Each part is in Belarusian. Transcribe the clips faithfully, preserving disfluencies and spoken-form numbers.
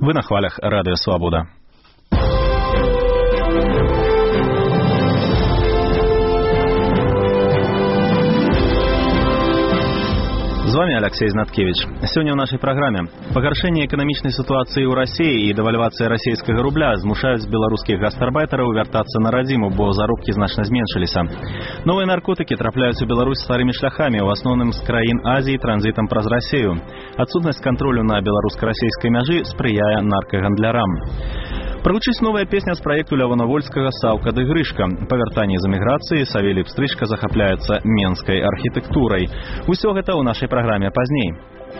Вы на хвалях Радио Свобода. З вами Алексей Знаткевич. Сегодня в нашей программе пагаршэнне эканамічнай сітуацыі ў Расіі і дэвальвацыя расійскага рубля змушаюць беларускіх гастарбайтараў вяртацца на радзіму, бо заробкі значна зменшыліся. Новыя наркотыкі трапляюць у Беларусь старымі шляхамі, у асноўным з краін Азіі транзітам праз Расію. Адсутнасць кантролю на беларуска-расійскай мяжы спрыяе наркагандлярам. Прагучыць новая песня з праекту Лявона Вольскага «Саўка ды Грышка». Па вяртанні з эміграцыі Савелій Пстрычка захапляецца менскай архітэктурай. Усё гэта ў нашай праграме пазней.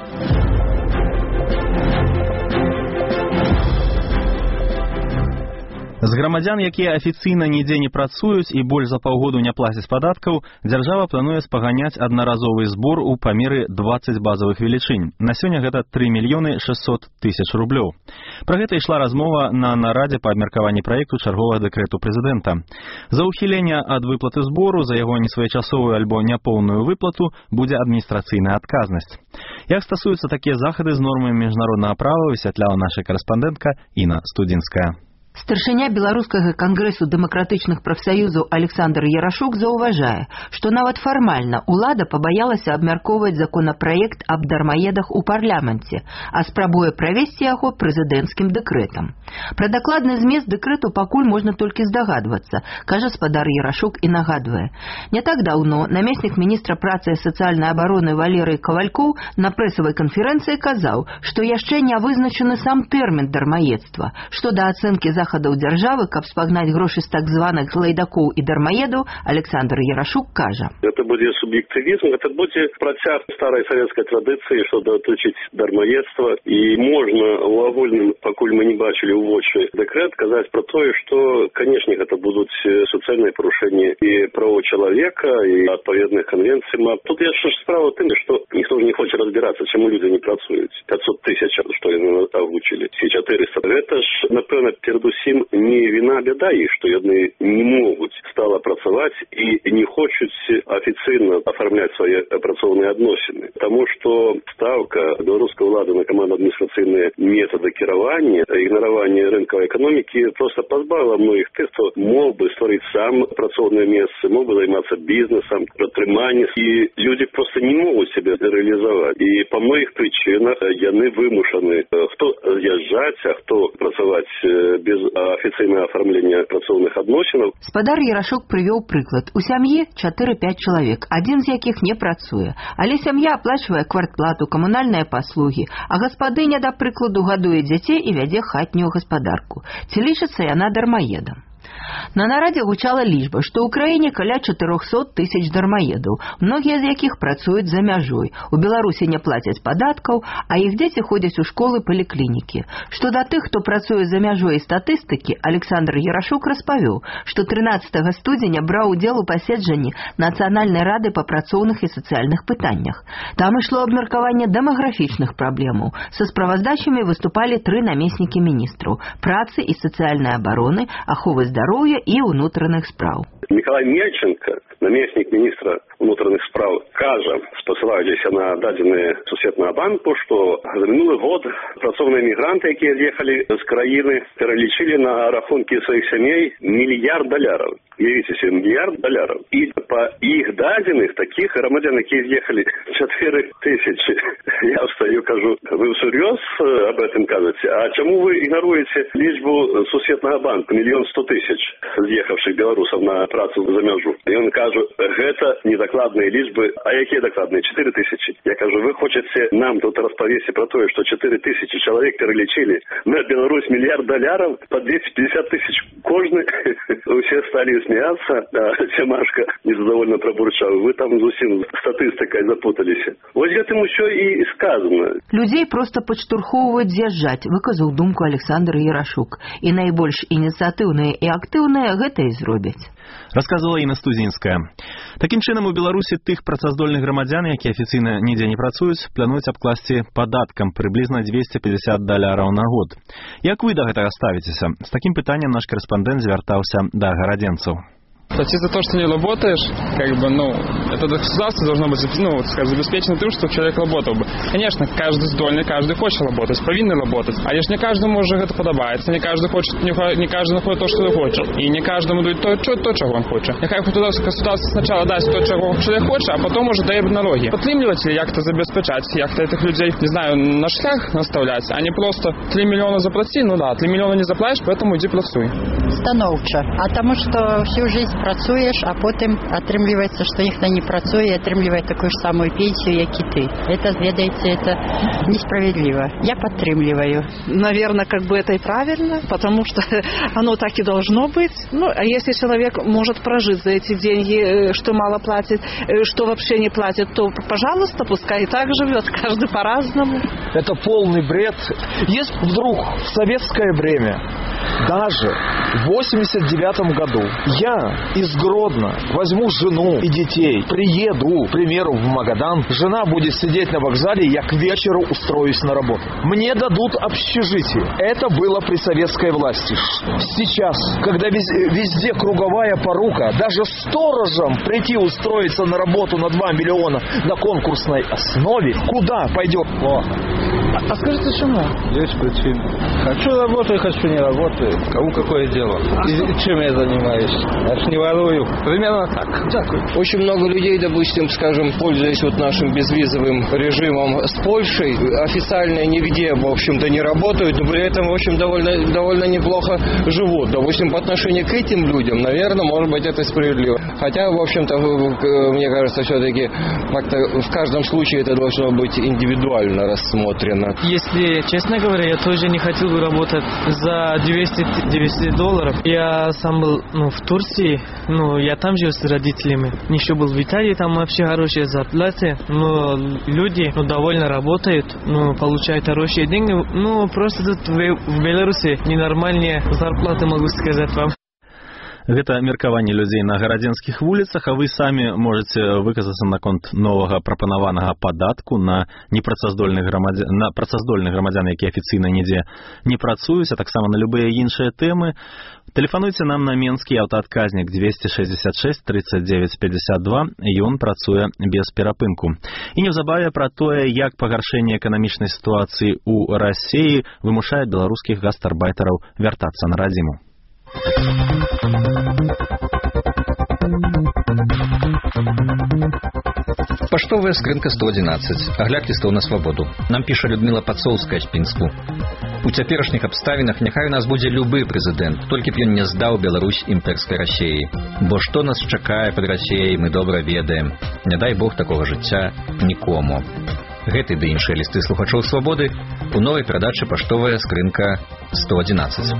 З грамадзян, якія афіцыйна нідзе не працуюць і больш за паўгоду не плацяць падаткаў, дзяржава плануе спаганяць аднаразовы збор у памеры дваццаць базавых велічынь. На сёння гэта тры мільёны шэсцьсот тысяч рублёў. Пра гэта ішла размова на нарадзе па абмеркаванні праекту чарговага дэкрэту прэзідэнта. За ўхіленне ад выплаты збору, за яго несвоечасовую альбо няпоўную выплату будзе адміністрацыйная адказнасць. Як стасуюцца такія захады з нормамі міжнароднага права, высвятляла наша карэспандэнтка Інна Студзінская. Старшыня Беларускага кангрэсу дэмакратычных прафсаюзаў Александр Ярашук заўважае, што нават фармальна ўлада пабаялася абмяркоўваць законапраект аб дармаедах у парламенце, а спрабуе правесці яго прэзідэнцкім дэкрэтам. Пра дакладны змест дэкрэту пакуль можна толькі здагадвацца, кажа спадар Ярашук і нагадвае. Не так даўно намеснік міністра працы і сацыяльнай абароны Валерый Кавалькоў на прэсавай канферэнцыі казаў, што яшчэ не вызначаны сам тэрмін дармаедства, што да ацэнкі захадаў дзяржавы, каб спагнаць грошы з так званых лайдакоў і дармаедаў, Александр Ярашук кажа. Это будзе суб'ектывізм, это будзе працяг старой савецкай традыцыі, што датычыць дармаедства, і можна ў агульным, пакуль мы не бачылі ў вочы дэкрэт, казаць пра тое, што, канешне, гэта будуць сацыяльныя парушэнні і правоў чалавека, і адпаведных канвенцый. Тут яшчэ ж справа ў тым, што ніхто ж не хоча разбірацца, чаму людзі не працуюць. пятьсот тысяч, што яны агучылі, ці чатырыста. Гэта ж, напэўна, перад усім не віна, бяда іх, што яны не могуць стала працаваць і не хочуць афіцыйна афармляць свае працоўныя адносіны. Таму што ставка беларускай улады на камандна-адміністрацыйныя метады кіравання, ігнаравання рынкавай эканомікі проста пазбавіла многіх тых, хто мог бы стварыць сам працоўныя месцы, мог бы займацца бізнесам, прадпрыманнем, і людзі проста не могуць сябе рэалізаваць. І па многіх прычынах яны вымушаны хто з'язджаць, а хто працаваць без афіцыйнае афармлення працоўных адносінаў. Спадар Ярашук прывёў прыклад. У сям'і чатыры-пяць чалавек, адзін з якіх не працуе. Але сям'я аплачвае квартплату, камунальныя паслугі, а гаспадыня, да прыкладу, гадуе дзяцей і вядзе хатнюю гаспадарку. Ці лічыцца яна дармаедам? На нарадзе гучала лічба, што ў краіне каля чатырохсот тысяч дармаедаў, многія з якіх працуюць за мяжой. У Беларусі не плацяць падаткаў, а іх дзеці ходзяць у школы, паліклінікі. Што да тых, хто працуе за мяжой і статыстыкі, Александр Ярашук распавёў, што трынаццатага студзеня браў удзел у паседжанні Нацыянальнай рады па працоўных і сацыяльных пытаннях. Там ішло абмеркаванне дэмаграфічных праблемаў. Са справаздачамі выступалі тры намеснікі міністраў працы і сацыяльнай абароны, аховы здароўя і ўнутраных спраў. Мікалай Мельченко, намеснік міністра ўнутраных спраў, кажа, спасылаючыся на дадзеныя Сусветнага банку, што за мінулы год працоўныя мігранты, якія з'ехалі з краіны, пералічылі на рахункі сваіх сямей мільярд даляраў. Уявіце себе, мільярд даляраў. І па іх дадзеных такіх грамадзян, якія з'ехалі чатыры тысячы. Я встаю, кажу, вы всерьез об этом кажете? А чему вы игноруете лічбу Сусветнага банку, мільён сто тысяч з'ехавшых беларусаў на працу за мяжу? І он кажу, гэта недакладныя лічбы. А якія дакладныя? чатыры тысячи. Я кажу, вы хочаце нам тут распавесці про тое, што чатыры тысячи чалавек пералічылі на Беларусь мільярд даляраў по двести пятьдесят тысяч кожны. Усе сталі смеяться, а Сямашка незадовольно пробурчал. Вы там зусім статыстыкай запуталіся. Вось гэтым усё і сказано. Людзей проста падштурхоўваюць з'язджаць, выказаў думку Александр Ярашук. І найбольш ініцыятыўныя і актыўныя гэта і зробяць. Расказвала Інна Студзінская. Такім чынам, у Беларусі тых працаздольных грамадзян, якія афіцыйна нідзе не працуюць, плануюць абкласці падаткам прыблізна двести пятьдесят даляраў на год. Як вы да гэтага ставіцеся? З такім пытаннем наш корэспандэнт звяртаўся да гарадзенцаў. Платить за то, что не работаешь, как бы, ну, это государство должно быть, ну, скажем, обеспечено тем, чтобы человек работал бы. Конечно, каждый здольный, каждый хочет работать, повинен работать. А лишь не каждому уже это подобается, не каждый хочет, не каждый находит то, что хочет. И не каждому дают то, то, то, чего он хочет. Нехай государство сначала дасть то, чего человек хочет, а потом уже дає налоги. Підтримувати, як-то забезпечати, як-то этих людей, не знаю, на шлях наставлять, а не просто три миллиона заплати, ну да, три миллиона не заплатишь, поэтому иди працуй. Становча. А тому, що всю жизнь працюєш, а потім отрымлівається, що ніхто не працює і отрымлює таку ж саму пенсію, як і ти. Это, ведаете, это несправедливо. Я подтримливаю. Наверное, как бы это и правильно, потому что оно так и должно быть. Ну, а если человек может прожить за эти деньги, что мало платит, что вообще не платит, то, пожалуйста, пускай и так живет, каждый по-разному. Это полный бред. Если вдруг в советское время, даже в восемьдесят девятом году, я из Гродно возьму жену и детей, приеду, к примеру, в Магадан, жена будет сидеть на вокзале, я к вечеру устроюсь на работу. Мне дадут общежитие. Это было при советской власти. Сейчас, когда везде, везде круговая порука, даже сторожам прийти устроиться на работу на два миллиона на конкурсной основе, куда пойдет плохо? А, а скажите, почему? Есть причины. Хочу работаю, хочу не работаю. Кому какое дело? А и что? Чем я занимаюсь? Я ж не ворую. Примерно так. Дякую. Очень много людей, допустим, скажем, пользуясь вот нашим безвизовым режимом с Польшей, официально нигде, в общем-то, не работают, но при этом, в общем, довольно, довольно неплохо живут. Допустим, по отношению к этим людям, наверное, может быть, это справедливо. Хотя, в общем-то, мне кажется, все-таки как-то в каждом случае это должно быть индивидуально рассмотрено. Если, честно говоря, я тоже не хотел бы работать за двести долларов. Я сам был, ну, в Турции, ну, я там жил с родителями. Еще был в Италии, там вообще хорошие зарплаты, но люди, ну, довольно работают, ну, получают хорошие деньги. Ну, просто тут в, в Беларуси ненормальные зарплаты, могу сказать вам. Гэта меркаванне людзей на гарадзенскіх вуліцах, а вы самі можете выказацца наконт новага прапанаванага падатку на непрацаздольных грамадзян, на працаздольных грамадзян, якія афіцыйна нідзе не працуюць, а таксама на любыя іншыя тэмы. Тэлефануйце нам на менскі аўтаадказнік двести шестьдесят шесть тридцать девять пятьдесят два, ён працуе без перапынку. І неўзабаве пра тое, як пагаршэнне эканамічнай сітуацыі ў Расіі вымушае беларускіх гастарбайтараў вяртацца на радзіму. Паштовая скрынка сто одиннадцать. Агляд лістоў на свабоду. Нам піша Людмила Пацоўская з Пінску. У цяперашніх абставінах няхай у нас будзе любы прэзідэнт, толькі б ён не здаў Беларусь імперскай Расіі. Бо што нас чакае пад Расіяй, мы добра ведаем. Не дай Бог такога жыцця нікому. Гэты ды іншыя лісты слухачоў свабоды у новай перадачы «Паштовая скрынка сто одиннадцать».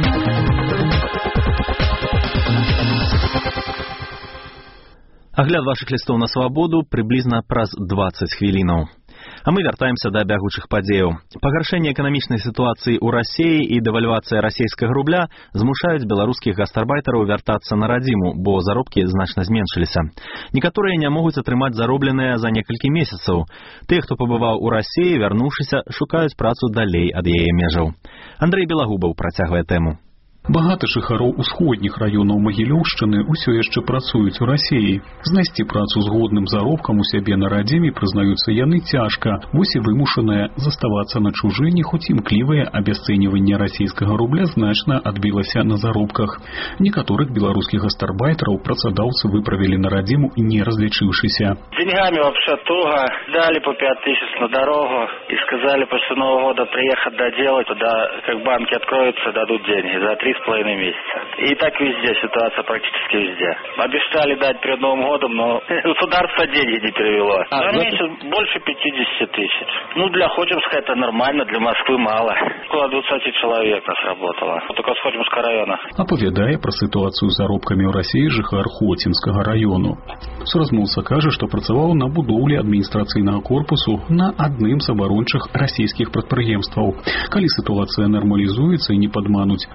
Агляд вашых лістоў на свабоду прыблізна праз двадцать хвілінаў. А мы вяртаемся да бягучых падзеяў. Пагаршэнне эканамічнай сітуацыі ў Расіі і дэвальвацыя расійскага рубля змушаюць беларускіх гастарбайтараў вяртацца на радзіму, бо заробкі значна зменшыліся. Некаторыя не могуць атрымаць заробленыя за некалькі месяцаў. Тыя, хто пабываў у Расіі, вярнуўшыся, шукаюць працу далей ад яе межаў. Андрэй Белагубаў працягвае тэму. Багата жыхароў усходніх раёнаў Магілёўшчыны ўсё яшчэ працуюць у Расіі. Знайсці працу з годным заробкам у сябе на радзіме, прызнаюцца яны, цяжка. Вось і вымушанае заставацца на чужыне, хоць імклівае абясцэньванне расійскага рубля значна адбілася на заробках. Некаторых беларускіх гастарбайтараў працадаўцы выправілі на радзіму, не разлічыўшыся. Деньгами вообще туго. Дали по пять тысяч на дорогу и сказали после Нового года приехать доделать. Туда, как банки откроются, дадут деньги за три с половиной месяца. И так везде ситуация, практически везде. Обещали дать перед Новым годом, но государство деньги не перевело. А, за месяц это... больше пятьдесят тысяч. Ну, для Хотимска это нормально, для Москвы мало. Около двадцать человек нас работало. Только с Хотимского района. Апавядае пра сітуацыю з заробкамі ў Расіі жыхар Хотимскага раёну. Суразмоўца кажа, што працаваў на будоўлі адміністрацыйнага корпусу на адным з абарончых расійскіх прадпрыемстваў. Калі сітуацыя нармалізуецца і не падмануць з выплат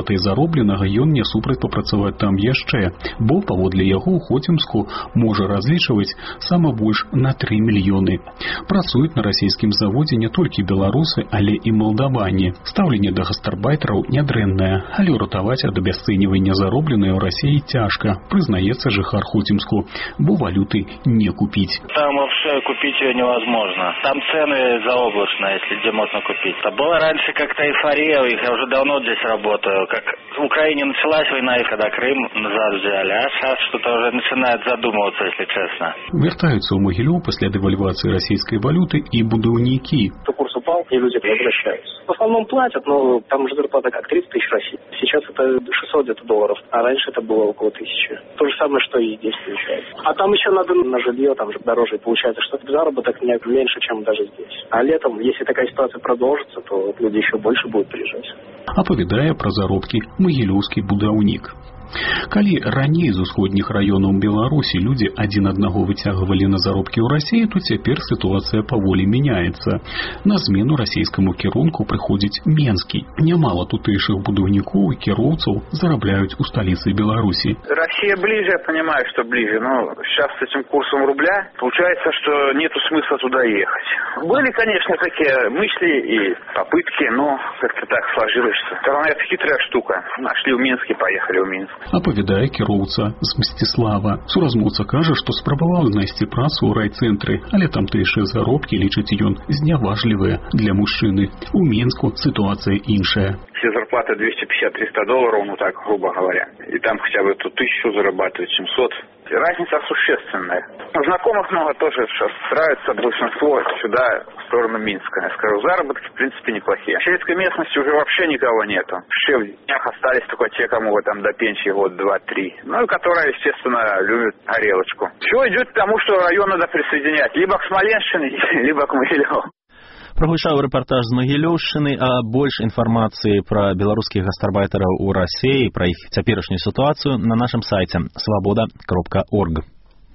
выплатай заробленага ён не супраць папрацаваць там яшчэ, бо паводле яго ў Хоцімску можа разлічваць сама больш на тры мільёны. Працуюць на расійскім заводзе не толькі беларусы, але і малдаване. Стаўленне да гастарбайтараў нядрэннае, але ратаваць ад абясцэньвання заробленае ў Расіі цяжка, прызнаецца жыхар Хоцімску, бо валюты не купіць. Там вообще купить ее невозможно. Там цены заоблачные, если где можно купить. А было раньше как-то эйфория, я уже давно здесь работаю. Как в Украине началась война, и когда Крым назад взяли, а сейчас что-то уже начинает задумываться, если честно. Вертаются ў Могилёў пасля дэвальвации российской валюты и будаўнікі. Курс упал, и люди возвращаются. В основном платят, но там же зарплата как тридцать тысяч России. Сейчас это шестьсот где-то долларов, а раньше это было около тысячи. То же самое, что и здесь получается. А там еще надо на жилье, там же дороже. Получается, что заработок не меньше, чем даже здесь. А летом, если такая ситуация продолжится, то люди еще больше будут приезжать. Апавядае пра заробкі магілёўскі будаўнік. Калі раней з усходніх раёнаў Беларусі людзі адзін аднаго выцягвалі на заробкі ў Расіі, то цяпер сітуацыя паволі мяняецца. На змену расійскаму кірунку прыходзіць Менскі. Нямала тутэйшых будаўнікоў и кіроўцаў зарабляюць у столице Беларуси. Россия ближе, я понимаю, что ближе, но сейчас с этим курсом рубля получается, что нету смысла туда ехать. Были, конечно, такие мысли и попытки, но как-то так сложилось, что это хитрая штука. Нашли в Минске, поехали в Минск. Апавядае кіроўца з Мсціслава. Суразмоўца кажа, што спрабаваў знайсці працу ў райцэнтры, але тамтэйшыя заробкі, лічыць ён, зняважлівыя для мужчыны. У Мінску ситуация іншая. Все зарплаты двести пятьдесят - триста долларов, ну так, грубо говоря. И там хотя бы тут тысячу зарабатывают, семьсот. Разница существенная. Знакомых много тоже сейчас стараются большинство сюда, в сторону Минска. Я скажу, заработки в принципе неплохие. В сельской местности уже вообще никого нету. Все в днях остались только те, кому там до пенсии год, два, три. Ну и которые, естественно, любят горелочку. Все идет к тому, что район надо присоединять. Либо к Смоленщине, либо к Могилёву. Прагучаў рэпартаж з Магілёўшчыны, а больш інфармацыі пра беларускіх гастарбайтараў у Расіі, пра іх цяперашнюю сітуацыю на нашым сайце свабода кропка орг.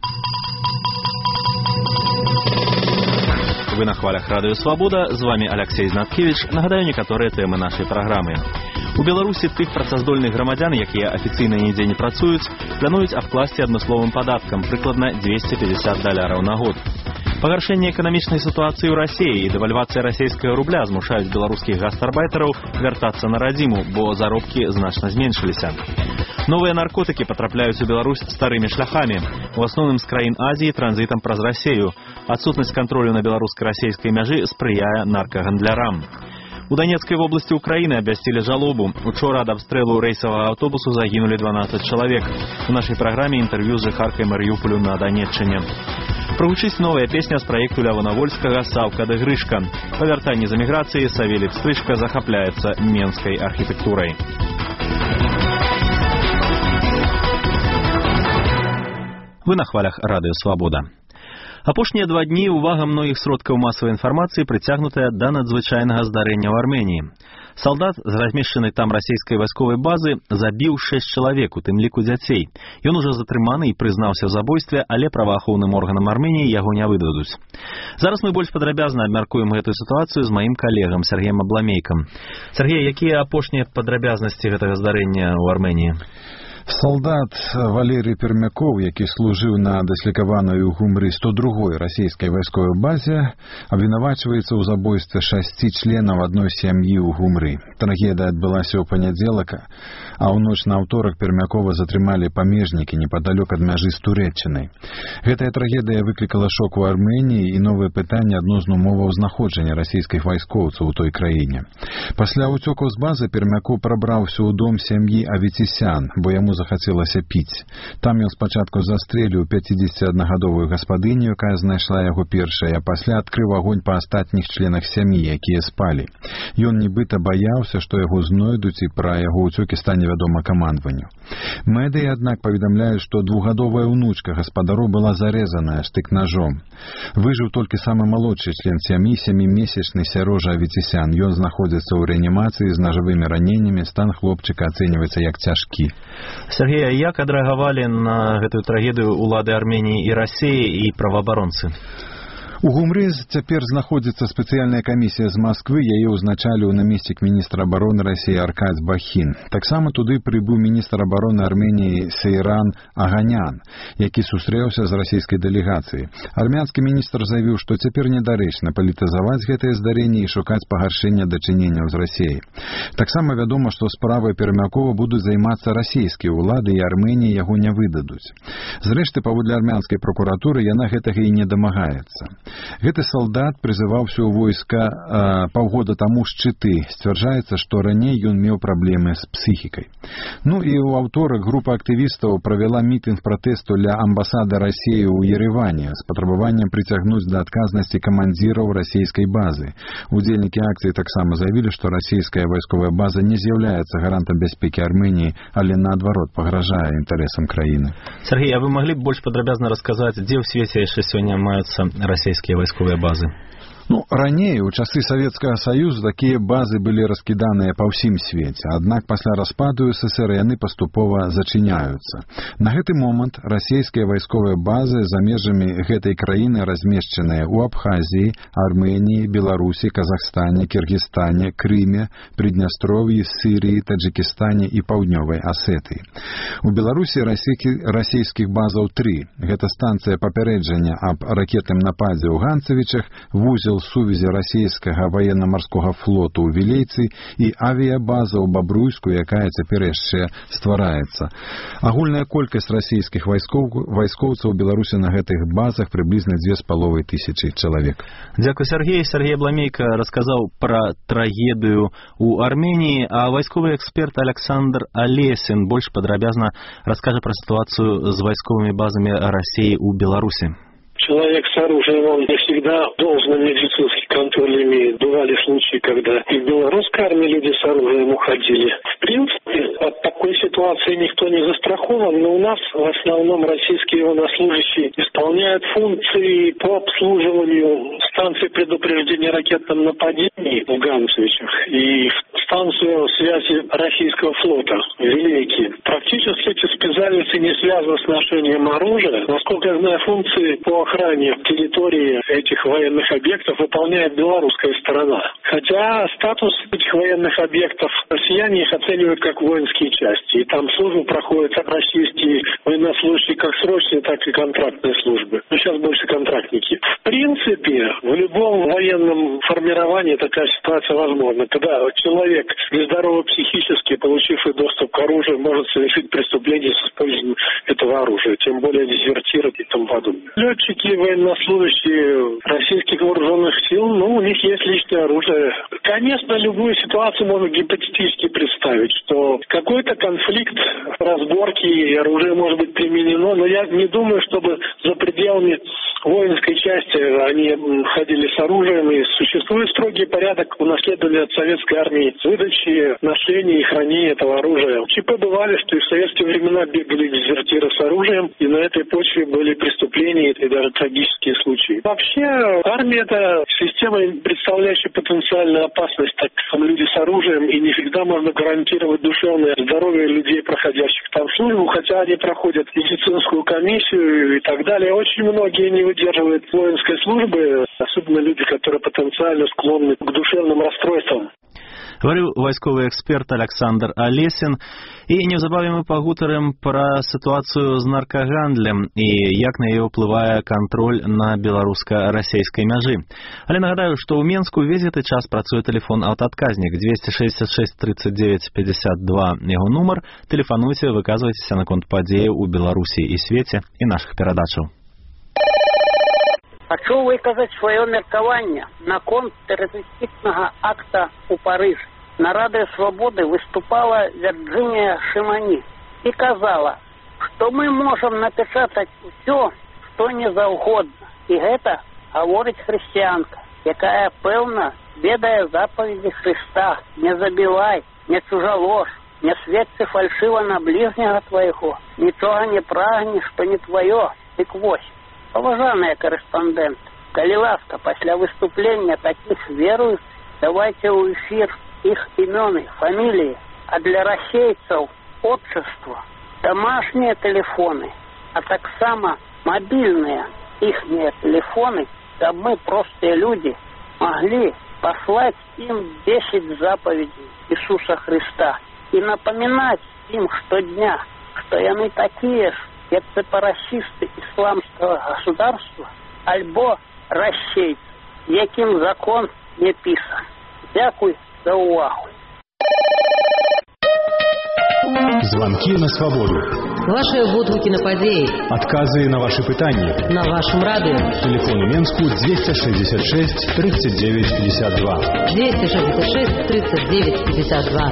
Вы на хвалях радыё Свабода, з вами Алексей Знаткевич. Нагадаю некаторыя тэмы нашай праграмы. У Беларусі тых працаздольных грамадзян, якія афіцыйна нідзе не працуюць, плануюць абкласці адмысловым падаткам прыкладна двести пятьдесят даляраў на год. Пагаршэнне эканамічнай сітуацыі ў Расіі і дэвальвацыя расійскага рубля змушаюць беларускіх гастарбайтараў вяртацца на радзіму, бо заробкі значна зменшыліся. Новыя наркотыкі патрапляюць у Беларусь старымі шляхамі, у асноўным з краін Азіі транзітам праз Расію. Адсутнасць кантролю на беларуска-расійскай мяжы спрыяе наркагандлярам. У Донецкай вобласці Украины абвясцілі жалобу. Учора ад абстрэлу рэйсавага аўтобусу загінулі дванаццаць чалавек. У нашай праграме інтэрв'ю з жыхаркай Марыюполю на Донеччыне. Прагучыць новая песня з праекту Лявона Вольскага «Саўка да Грышка». Па вяртанні з эміграцыі Савелій Пстрычка захапляецца менскай архітэктурай. Вы на хвалях радыё Свабода. Апошнія два дні увага многіх сродкаў масавай інфармацыі прыцягнутая да надзвычайнага здарэння ў Арменіі. Салдат з размешчанай там расійскай вайсковай базы забіў шэсць чалавек, у тым ліку дзяцей. Ён ужо затрыманы і прызнаўся ў забойстве, але праваахоўным органам Арменіі яго не выдадуць. Зараз мы больш падрабязна абмяркуем гэтую сітуацыю з маім калегам Сергеем Абламейкам. Сергей, якія апошнія падрабязнасці гэтага здарэння ў Арменіі? Солдат Валерий Пермяков, які служыў на даслікаваной у Гумры сто другой расійскай вайсковай базе, абвінавачваецца ў забойстве шасці членаў адной сям'і ў Гумры. Трагедыя адбылася ў панядзелак, а ў ноч на аўторак Пермякова затрымалі памежнікі непадалёк ад мяжы з Турэччынай. Гэтая трагедыя выклікала шок у Арменіі і новыя пытанні адносна умоваў знаходжання расійскіх вайскоўцаў у той краіне. Пасля ўцёкаў з базы Пермяков прабраўся ў дом сям'і Аветисян, бо яму захацелася піць. Там ён спачатку застрэліў пяцідзесяціаднагадовую гаспадыню, якая знайшла яго першай, а пасля адкрыў агонь па астатніх членах сям'і, якія спалі. Ён нібыта баяўся, што яго знойдуць і пра яго ўцёкі стане вядома камандаванню. Медыі, аднак, паведамляюць, што двухгадовая ўнучка гаспадару была зарэзаная штык-нажом. Выжыў толькі самы малодшы член сям'і, сямімесячны Сярожа Аветисян. Ён знаходзіцца ў рэанімацыі з нажавымі раненнямі, стан хлопчыка ацэньваецца як цяжкі. Сергей, а як адрэагавалі на гэтую трагедыю улады Арменіі і Расіі і праваабаронцы? У Гумры цяпер знаходзіцца спецыяльная камісія з Масквы, яе ўзначаліў намеснік міністра абароны Расіі Аркадзь Бахін. Таксама туды прыбыў міністр абароны Арменіі Сейран Аганян, які сустрэўся з расійскай дэлегацыяй. Армянскі міністр заявіў, што цяпер недарэчна палітызаваць гэтае здарэнне і шукаць пагаршэння дачыненняў з Расіяй. Таксама вядома, што справай Пермякова будуць займацца расійскія ўлады, і Арменія яго не выдадуць. Зрэшты, паводле армянскай прокуратуры, яна гэтага і не дамагаецца. Гэты салдат прызываўся ў войска э, паўгода таму з Чыты. Сцвярджаецца, што раней ён меў праблемы з псіхікай. Ну і ў аўторак група актывістаў правяла мітынг пратэсту ля амбасады Расіі ў Ереване з патрабаваннем прыцягнуць да адказнасці камандзіраў расійскай базы. Удзельнікі акцыі таксама заявілі, што расійская вайсковая база не з'яўляецца гарантам бяспекі Арменіі, але наадварот пагражае інтарэсам краіны. Сергей, а вы могли бы больше подробязно рассказать, где в свете яшчэ сёння маюцца расійскія вайсковыя базы? Ну, раней, у часы Савецкага Саюза, такія базы былі раскіданыя па ўсім свеце, аднак пасля распаду СССР яны паступова зачыняюцца. На гэты момант расійскія вайсковыя базы за межамі гэтай краіны размешчаныя ў Абхазіі, Арменіі, Беларусі, Казахстане, Кіргізстане, Крыме, Прыднястров'і, Сірыі, Таджикістане і Паўднёвай Асетыі. У Беларусі расійскіх базаў тры. Гэта станцыя папярэджання аб ракетным нападзе ў Ганцавічах, вузел сувязі расійскага военно-марскога флоту ў Вілейцы і авіябаза ў Бабруйску, якая цяпер яшчэ ствараецца. Агульная колькасць расійскіх вайскоў, вайскоўцаў у Беларусі на гэтых базах прыблізна дзве з паловай тысячы чалавек. Дзякуй, Сергей. Сергей Бламейка расказаў пра трагедыю у Арменіі, а вайсковы эксперт Александр Алесин больш падрабязна раскажа пра сітуацыю з вайсковымі базамі Расіі ў Беларусі. Человек с оружием, он не всегда должен медицинский контроль имеет. Бывали случаи, когда и в белорусской армии люди с оружием уходили. В принципе, от такой ситуации никто не застрахован, но у нас в основном российские военнослужащие исполняют функции по обслуживанию станции предупреждения ракетном нападении в Ганцевичах и станцию связи российского флота в Вилейке. Практически эти специальности не связаны с ношением оружия. Насколько я знаю, функции по охране территории этих военных объектов выполняет белорусская сторона. Хотя статус этих военных объектов россияне их оценивают как воинские части. И там службу проходят российские военнослужащие как срочные, так и контрактные службы. Но сейчас больше контрактники. В принципе, в любом военном формировании такая ситуация возможна. Когда человек нездоровый психически, получив доступ к оружию, может совершить преступление с использованием этого оружия. Тем более дезертировать и тому подобное. Летчики, военнослужащие российских вооруженных сил, ну, у них есть личное оружие. Конечно, любую ситуацию можно гипотетически представить, что какой-то конфликт, разборки, и оружие может быть применено, но я не думаю, чтобы за пределами воинской части они ходили с оружием, и существует строгий порядок унаследования от советской армии выдачи, ношения и хранения этого оружия. ЧП бывали, что и в советские времена бегали дезертиры с оружием, и на этой почве были преступления и даже трагические случаи. Вообще, армия — это система, представляющая потенциальную опасность, так как люди с оружием, и не всегда можно гарантировать душевное здоровье людей, проходящих там службу, хотя они проходят медицинскую комиссию и так далее. Очень многие не выдерживают воинской службы, особенно люди, которые потенциально склонны к душевным расстройствам. Говорил вайсковый эксперт Александр Алесин. І неўзабаве мы пагутарым пра сітуацыю з наркагандлем і як на яе ўплывае кантроль на беларуска-расійскай мяжы. Але нагадаю, што ў Менску ўвесь гэты час працуе тэлефон аўтаадказнік дзвесце шэсцьдзесят шэсць тридцать девять пятьдесят два, яго нумар. Тэлефануйце, выказвайцеся наконт падзеяў у Беларусі і свеце і нашых перадачаў. Хочу выказать свое меркование на конт террористичного акта у Парижа. На Радио Свободы выступала Вирджиния Шимони и казала, что мы можем напечатать все, что не заўгодна. И это говорит христианка, якая певна ведая заповеди Христа: не забивай, не чужалож, не сведцы фальшиво на ближнего твоего, ничего не прагни, что не твое, и квось. Поважанные корреспонденты, коли ласка, после выступления таких верующих, давайте в эфир их имен, фамилии, а для расейцев отчество, домашние телефоны, а так само мобильные ихние телефоны чтобы мы, простые люди, могли послать им десять заповедей Иисуса Христа и напоминать им штодня, что яны такие ж, як сепаратисты исламского государства, альбо расейцы, яким закон не писан. Дякую за увагу. Звонки на свободу. Ваши водгуки на подеи. Отказы на ваши пытания. На вашем радио. Телефон у Менску двести шестьдесят шесть тридцать девять пятьдесят два. двести шестьдесят шесть тридцать девять пятьдесят два.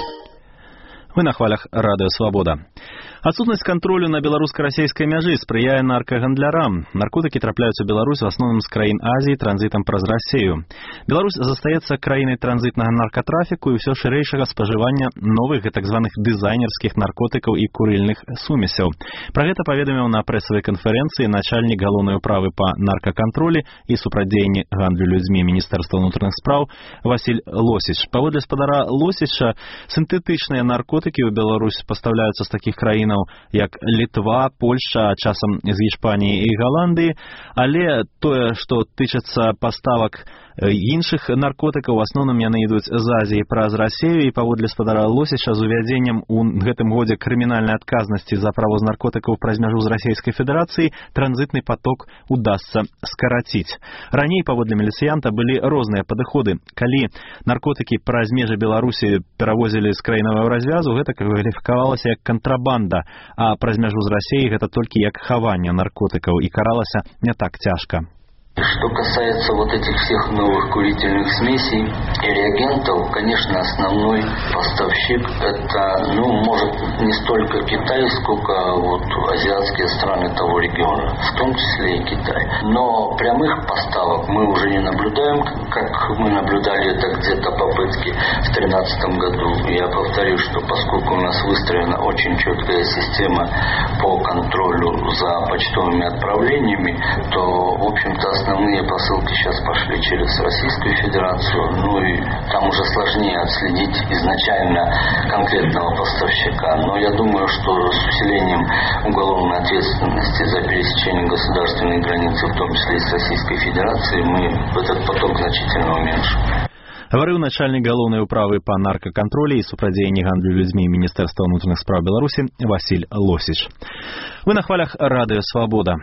Вы на хвалях радыё «Свабода». Адсутнасць кантролю на беларуска-расійскай мяжы спрыяе наркагандлярам. Наркотыкі трапляюцца ў Беларусь в асноўным з краін Азіі транзітам праз Расею. Беларусь застаецца краінай транзітнага наркатрафіку і ўсё шырэйшага спажывання новых так званых дызайнерскіх наркотыкаў і курыльных сумесяў. Пра гэта паведаміў на прэсавай канферэнцыі начальнік галоўнай управы па наркакантролі і супрацьдзеянні гандлю людзьмі Міністэрства ўнутраных спраў Васіль Лосіч. Паводле спадара Лосіча, сінтэтычныя наркотыкі ў Беларусь пастаўляюцца з такіх краінаў, як Літва, Польша, часам з Іспаніі і Галандыі, але тое, што тычыцца паставак іншых наркотыкаў, у асноўным яны ідуць з Азіі праз Расею, і паводле спадара Лосіча з увядзеннем у гэтым годзе крымінальнай адказнасці за правоз наркотыкаў праз мяжу з Расійскай Федэрацыі транзітны поток удасца скараціць. Раней, паводле міліцыянта, былі розныя падыходы. Калі наркотыкі праз межы Беларусі перавозілі з краінавага развязу, гэта кваліфікавалася як кантрабанда, а праз мяжу з Расіяй гэта толькі як хаванне наркотыкаў і каралася не так цяжка. Что касается вот этих всех новых курительных смесей и реагентов, конечно, основной поставщик это, ну, может, не столько Китай, сколько вот азиатские страны того региона, в том числе и Китай. Но прямых поставок мы уже не наблюдаем, как мы наблюдали это где-то попытки в две тысячи тринадцатом году. Я повторю, что поскольку у нас выстроена очень четкая система по контролю за почтовыми отправлениями, то, в общем-то, основные посылки сейчас пошли через Российскую Федерацию, ну и там уже сложнее отследить изначально конкретного поставщика. Но я думаю, что с усилением уголовной ответственности за пересечение государственной границы, в том числе и с Российской Федерацией, мы этот поток значительно уменьшим. Гаварыў начальнік галоўнай управы па наркакантролі і супрацьдзеянні гандлю людзьмі Міністэрства ўнутраных спраў Беларусі Васіль Лосіч. Вы на хвалях радыё «Свабода».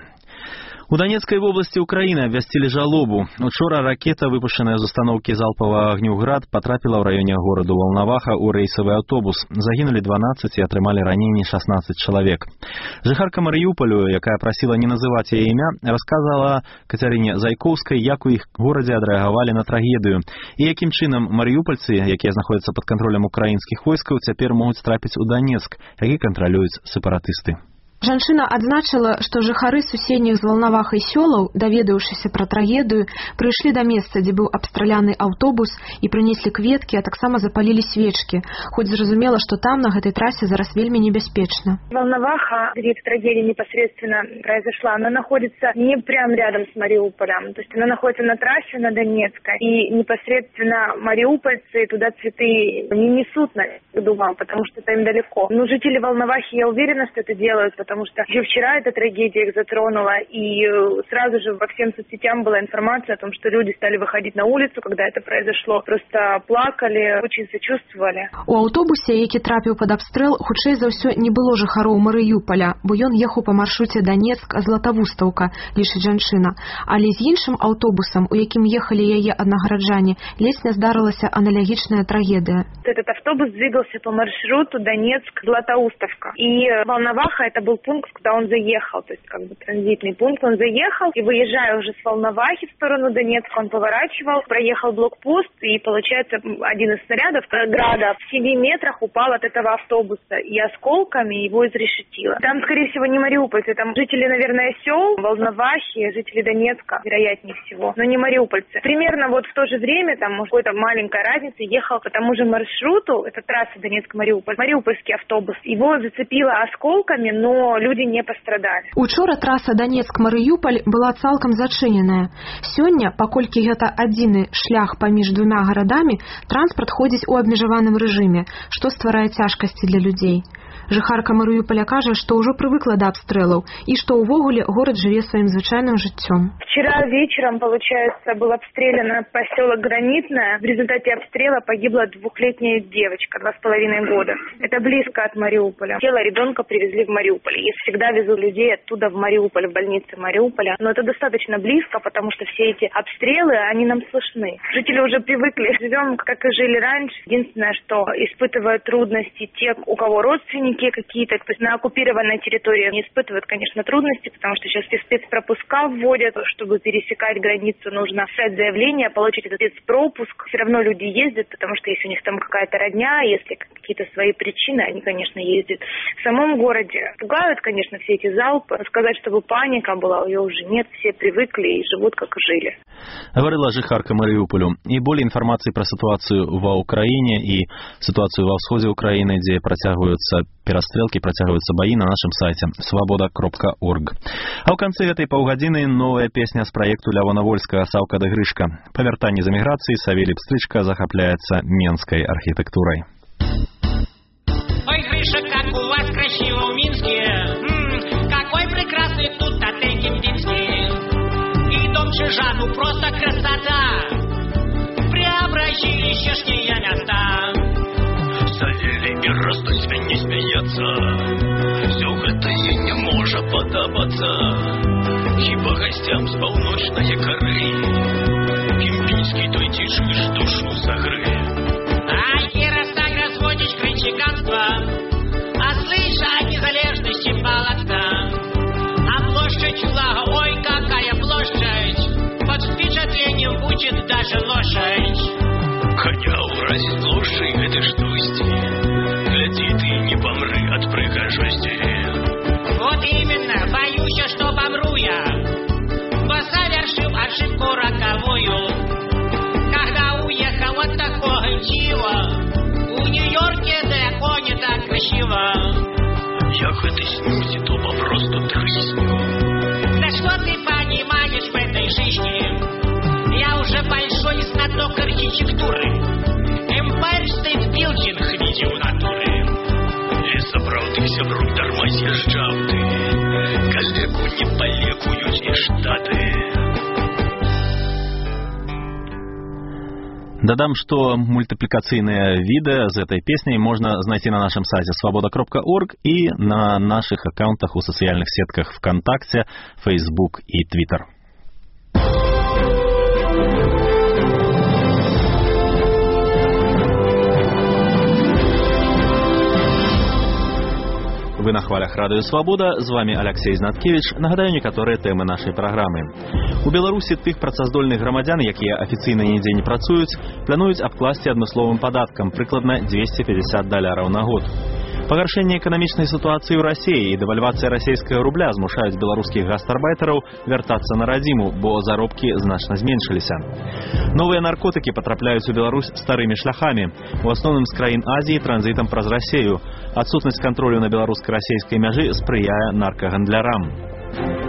У Донецкай вобласці Украіны абвясцілі жалобу. Учора ракета, выпушчаная з устаноўкі залпавага агню «Град», патрапіла ў раёне гораду Валнаваха ў рэйсавы аўтобус. Загінулі дванаццаць і атрымалі раненні шаснаццаць чалавек. Жыхарка Марыюполю, якая прасіла не называць яе імя, расказала Кацярыне Зайкоўскай, як у іх горадзе адрэагавалі на трагедыю і якім чынам марыюпольцы, якія знаходзяцца пад кантролем украінскіх войскаў, цяпер могуць трапіць у Донецк, які кантралююць сепаратысты. Жанчына адзначыла, што жыхары суседніх з Валнавахай сёлаў, даведаўшыся пра трагедыю, прыйшлі да месца, дзе быў абстраляны аўтобус і прынеслі кветкі, а таксама запалілі свечкі, хоць зразумела, што там, на гэтай трасе, зараз вельмі небяспечна. Волноваха, где эта трагедия непосредственно произошла, она находится не прямо рядом с Мариуполем, то есть она находится на трассе на Донецкой, и непосредственно мариупольцы туда цветы не несут, думаю, потому что это им далеко. Но жители Волновахи, я уверена, что это делают, потому что еще вчера эта трагедия их затронула, и сразу же во всем соцсетям была информация о том, что люди стали выходить на улицу, когда это произошло, просто плакали, очень сочувствовали. У аўтобусе, які трапіў пад абстрэл, хутчэй за ўсё не было жыхароў Марыюполя, бо ён ехаў па маршруце Донецк-Златавустаўка, лічыць жанчына. Але з іншым аўтобусам, у якім ехалі яе аднагараджане, ледзь не здарылася аналагічная трагедия. Этот автобус двигался по маршруту Донецк-Златоустовка, и Волноваха это был пункт, куда он заехал, то есть как бы транзитный пункт, он заехал, и выезжая уже с Волновахи в сторону Донецка, он поворачивал, проехал блокпост, и получается один из снарядов Града в семи метрах упал от этого автобуса, и осколками его изрешетило. Там, скорее всего, не мариупольцы, там жители, наверное, сел, Волновахи, жители Донецка, вероятнее всего, но не мариупольцы. Примерно вот в то же время, там, может, какая-то маленькая разница, ехал по тому же маршруту, это трасса Донецк-Мариуполь, мариупольский автобус, его зацепило осколками, но люди не пострадали. Учора траса Донецк-Марыюполь была цалкам зачыненая. Сёння, паколькі гэта адзіны шлях паміж двумя гарадамі, транспарт ходзіць у абмежаваным рэжыме, што стварае цяжкасці для людзей. Жыхарка Марыюполя кажа, што ўжо прывыкла да абстрэлаў і што ўвогуле горад жыве сваім звычайным жыццём. Вчера вечером, получается, был обстрелян поселок Гранитное. В результате обстрела погибла двухлетняя девочка, два с половиной года. Это близко от Мариуполя. Тело ребенка привезли в Мариуполь. Я всегда везу людей оттуда в Мариуполь, в больницы Мариуполя. Но это достаточно близко, потому что все эти обстрелы, они нам слышны. Жители уже привыкли. Живем, как и жили раньше. Единственное, что испытывают трудности те, у кого родственники какие-то, то есть на оккупированной территории, не испытывают, конечно, трудности, потому что сейчас все спецпропуска вводят. Чтобы пересекать границу, нужно писать заявление, получить этот спецпропуск. Все равно люди ездят, потому что если у них там какая-то родня, если какие-то свои причины, они, конечно, ездят. В самом городе пугают, конечно, все эти залпы. Сказать, чтобы паника была, ее уже нет. Все привыкли и живут, как и жили. Говорила жыхарка Марыюполю. И более информации про ситуацию в Украине и ситуацию во всходе Украины, где протягиваются перестрелки, протягиваются бои, на нашем сайте свобода кропка орг. А в конце этой полгодины новая песня с проекту Лявона Вольскага «Саўка да Грышка». По вяртанні з эміграцыі Савелий Пстрычка захапляется менской архитектурой. Ой, Гриша, как у вас красиво в Минске. М-м, какой прекрасный тут отель Кемпинский. И дом Чижану просто красота. Преобразили здешние места. Савелий и растуть не смеяться. Все это ей не может подобаться. Хіба гостям з полночной коры Кемпинский той тишишь душу согры. Ай, Ярославль разводишь крынчиганство, а слышь о незалежности балакта. А площадь Лага, ой, какая площадь, под впечатлением будет даже лошадь. Коня уразит лошадь этой штусти, гляди ты не помры от прихожости. Вот именно, боюсь, что помру я, но совершил ошибку роковую. Когда уехал от такого дива, в Нью-Йорке далеко не так красиво. Я в этой снюсе то попросту трысню. Да что ты понимаешь в этой жизни? Я уже большой знаток архитектуры. Empire State Building видел натуры. Лесоправдыся в рук дарма съезжал ты. Коллегу не полекуют и штаты. Додам, что мультипликационные видео с этой песней можно найти на нашем сайте свобода кропка орг и на наших аккаунтах у социальных сетках ВКонтакте, Facebook и Twitter. Вы на хвалях Радыё Свабода, з вами Алексей Знаткевич. Нагадаю некаторыя тэмы нашай праграмы. У Беларусі тых працаздольных грамадзян, якія афіцыйна нідзе не працуюць, плануюць абкласці адмысловым падаткам прыкладна двести пятьдесят даляраў на год. Пагаршэнне эканамічнай сітуацыі ў Расіі і дэвальвацыя расійскага рубля змушаюць беларускіх гастарбайтараў вяртацца на радзіму, бо заробкі значна зменшыліся. Новыя наркотыкі патрапляюць у Беларусь старымі шляхамі, у асноўным з краін Азіі транзітам праз Расею. Адсутнасць кантролю на беларуска-расійскай мяжы спрыяе наркагандлярам.